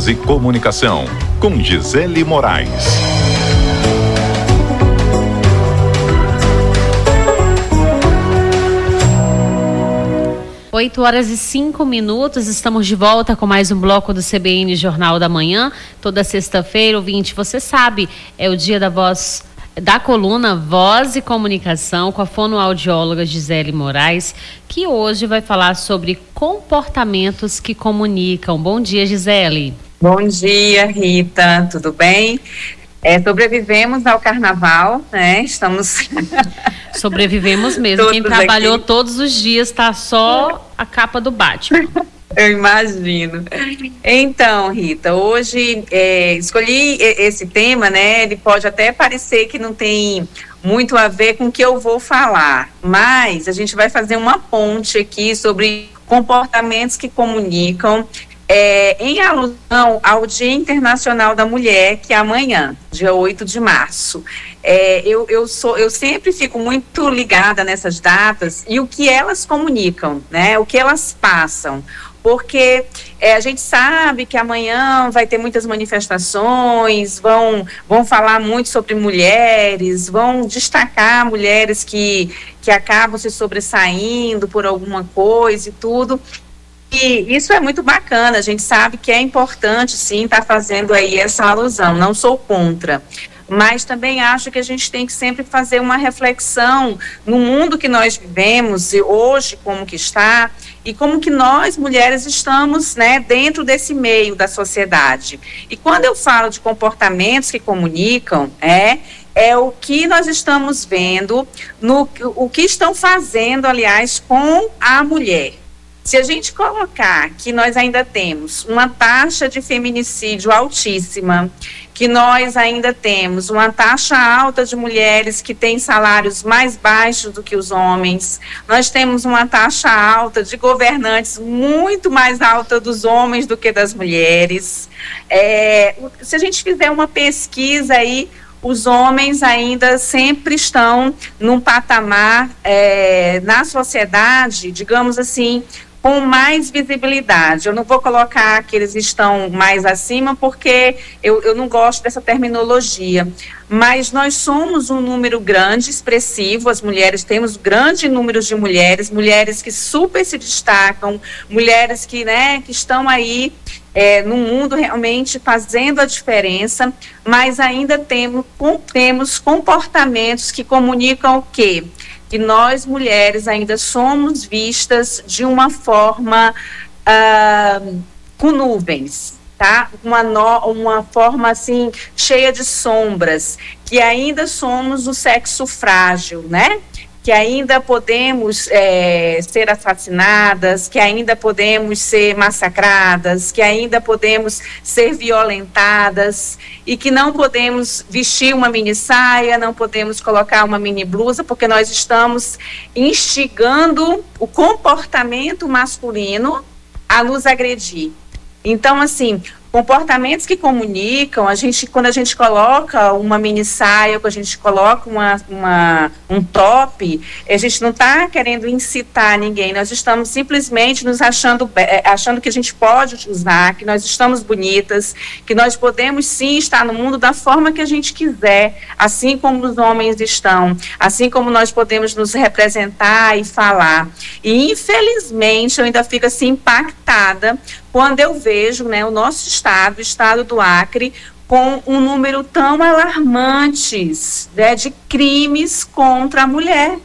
Voz e Comunicação, com Gisele Moraes. 8h05, estamos de volta com mais um bloco do CBN Jornal da Manhã. Toda sexta-feira, ouvinte, você sabe, é o dia da coluna Voz e Comunicação com a fonoaudióloga Gisele Moraes, que hoje vai falar sobre comportamentos que comunicam. Bom dia, Gisele. Bom dia, Rita, tudo bem? Sobrevivemos ao carnaval, né? Estamos... Sobrevivemos mesmo. Quem trabalhou aqui todos os dias está só a capa do Batman. Eu imagino. Então, Rita, hoje escolhi esse tema, né? Ele pode até parecer que não tem muito a ver com o que eu vou falar, mas a gente vai fazer uma ponte aqui sobre comportamentos que comunicam, em alusão ao Dia Internacional da Mulher, que é amanhã, dia 8 de março. Eu sempre fico muito ligada nessas datas e o que elas comunicam, né? O que elas passam. Porque a gente sabe que amanhã vai ter muitas manifestações, vão falar muito sobre mulheres, vão destacar mulheres que acabam se sobressaindo por alguma coisa e tudo. E isso é muito bacana, a gente sabe que é importante, sim, estar fazendo aí essa alusão, não sou contra. Mas também acho que a gente tem que sempre fazer uma reflexão no mundo que nós vivemos, e hoje como que está, e como que nós, mulheres, estamos, né, dentro desse meio da sociedade. E quando eu falo de comportamentos que comunicam, é o que nós estamos vendo, o que estão fazendo, aliás, com a mulher. Se a gente colocar que nós ainda temos uma taxa de feminicídio altíssima, que nós ainda temos uma taxa alta de mulheres que têm salários mais baixos do que os homens, nós temos uma taxa alta de governantes muito mais alta dos homens do que das mulheres. Se a gente fizer uma pesquisa aí, os homens ainda sempre estão num patamar na sociedade, digamos assim, com mais visibilidade. Eu não vou colocar que eles estão mais acima, porque eu não gosto dessa terminologia, mas nós somos um número grande, expressivo, as mulheres, temos grande número de mulheres que super se destacam, mulheres que estão aí no mundo realmente fazendo a diferença, mas ainda temos comportamentos que comunicam o quê? Que nós, mulheres, ainda somos vistas de uma forma com nuvens, tá? Uma forma, assim, cheia de sombras, que ainda somos o sexo frágil, né? Que ainda podemos ser assassinadas, que ainda podemos ser massacradas, que ainda podemos ser violentadas e que não podemos vestir uma mini saia, não podemos colocar uma mini blusa, porque nós estamos instigando o comportamento masculino a nos agredir. Então, assim, comportamentos que comunicam, quando a gente coloca uma mini saia, quando a gente coloca um top, a gente não está querendo incitar ninguém, nós estamos simplesmente nos achando que a gente pode usar, que nós estamos bonitas, que nós podemos sim estar no mundo da forma que a gente quiser, assim como os homens estão, assim como nós podemos nos representar e falar. E infelizmente eu ainda fico assim impactada quando eu vejo, né, o nosso estado, o estado do Acre, com um número tão alarmantes, né, de crimes contra a mulher.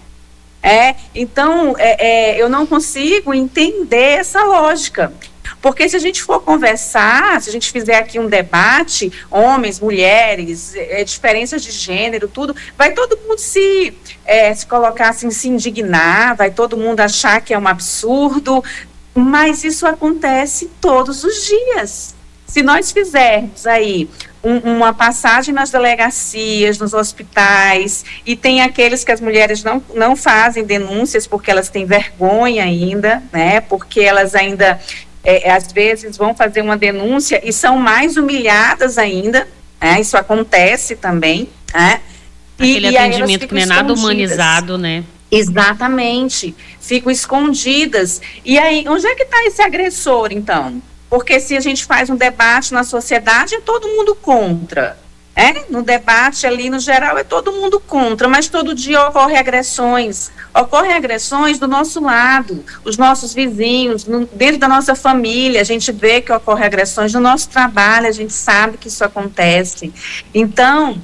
Então, eu não consigo entender essa lógica. Porque se a gente for conversar, se a gente fizer aqui um debate, homens, mulheres, diferenças de gênero, tudo, vai todo mundo se colocar assim, se indignar, vai todo mundo achar que é um absurdo, mas isso acontece todos os dias. Se nós fizermos aí uma passagem nas delegacias, nos hospitais, e tem aqueles que as mulheres não fazem denúncias porque elas têm vergonha ainda, né? Porque elas ainda, às vezes, vão fazer uma denúncia e são mais humilhadas ainda, né? Isso acontece também, né? Aquele atendimento que não é nada humanizado, né? Exatamente, ficam escondidas. E aí, onde é que está esse agressor, então? Porque se a gente faz um debate na sociedade, é todo mundo contra. No debate ali, no geral, é todo mundo contra, mas todo dia ocorrem agressões do nosso lado, os nossos vizinhos, dentro da nossa família, a gente vê que ocorrem agressões no nosso trabalho, a gente sabe que isso acontece. Então,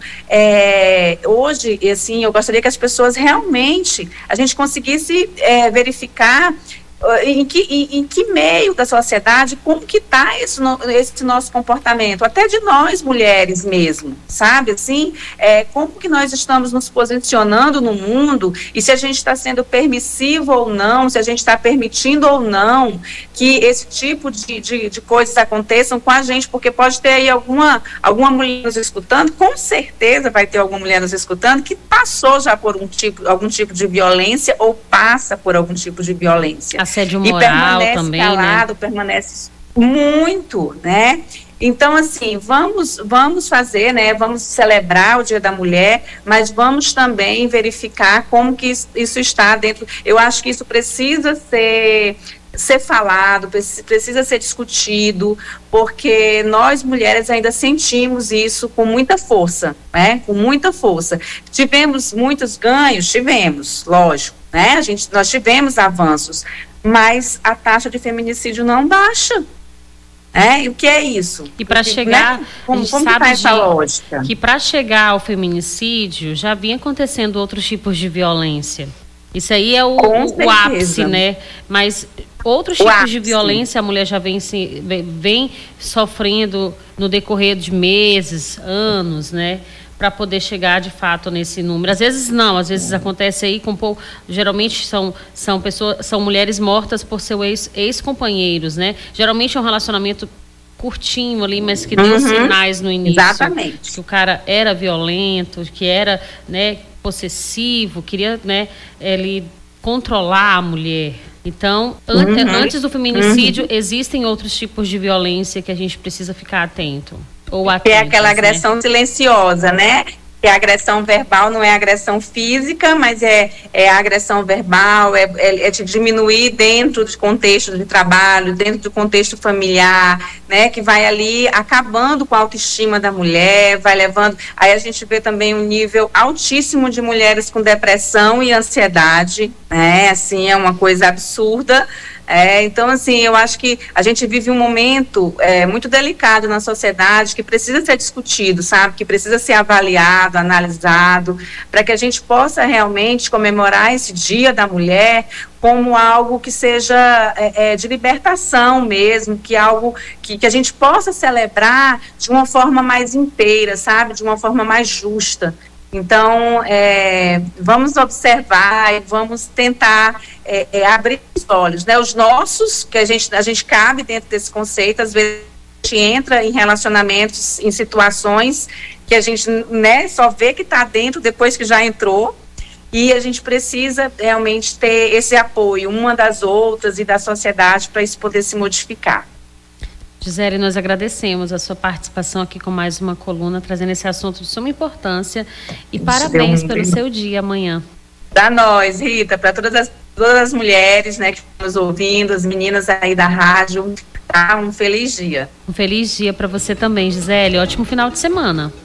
hoje, assim, eu gostaria que as pessoas realmente, a gente conseguisse verificar em que meio da sociedade, como que está esse nosso comportamento, até de nós mulheres mesmo, sabe, assim, como que nós estamos nos posicionando no mundo, e se a gente está sendo permissivo ou não, se a gente está permitindo ou não que esse tipo de coisas aconteçam com a gente, porque pode ter aí alguma mulher nos escutando, com certeza vai ter alguma mulher nos escutando que passou já por algum tipo de violência ou passa por algum tipo de violência. Assédio moral também, calado, né? Permanece muito, né? Então, assim, vamos fazer, né? Vamos celebrar o Dia da Mulher, mas vamos também verificar como que isso está dentro. Eu acho que isso precisa ser falado, precisa ser discutido, porque nós mulheres ainda sentimos isso com muita força, né? Com muita força. Tivemos muitos ganhos? Tivemos, lógico, né? Nós tivemos avanços, mas a taxa de feminicídio não baixa. E o que é isso? E para chegar, né? Como sabe essa lógica? Que para chegar ao feminicídio já vinha acontecendo outros tipos de violência. Isso aí é o ápice, né? Mas outros tipos de violência a mulher já vem sofrendo no decorrer de meses, anos, né? Para poder chegar de fato nesse número. Às vezes não, às vezes acontece aí com pouco. Geralmente são mulheres mortas por seus ex-companheiros, né? Geralmente é um relacionamento curtinho ali, mas que deu sinais no início. Exatamente. Que o cara era violento, que era, né, possessivo, queria, né, ele controlar a mulher. Então, antes do feminicídio, existem outros tipos de violência que a gente precisa ficar atento. Que é aquela agressão silenciosa, né? Que a agressão verbal não é agressão física, mas é a agressão verbal, é te diminuir dentro do contexto de trabalho, dentro do contexto familiar, né? Que vai ali acabando com a autoestima da mulher, vai levando... Aí a gente vê também um nível altíssimo de mulheres com depressão e ansiedade, né? Assim, é uma coisa absurda. Então, assim, eu acho que a gente vive um momento muito delicado na sociedade que precisa ser discutido, sabe? Que precisa ser avaliado, analisado, para que a gente possa realmente comemorar esse Dia da Mulher como algo que seja de libertação mesmo, que algo que a gente possa celebrar de uma forma mais inteira, sabe? De uma forma mais justa. Então, vamos observar e vamos tentar abrir os olhos, né? Os nossos, que a gente cabe dentro desse conceito, às vezes a gente entra em relacionamentos, em situações que a gente, né, só vê que está dentro depois que já entrou, e a gente precisa realmente ter esse apoio, uma das outras e da sociedade, para isso poder se modificar. Gisele, nós agradecemos a sua participação aqui com mais uma coluna, trazendo esse assunto de suma importância, e parabéns pelo seu dia amanhã. Para nós, Rita, para todas as mulheres, né, que estão nos ouvindo, as meninas aí da rádio, tá? Um feliz dia. Um feliz dia para você também, Gisele. Ótimo final de semana.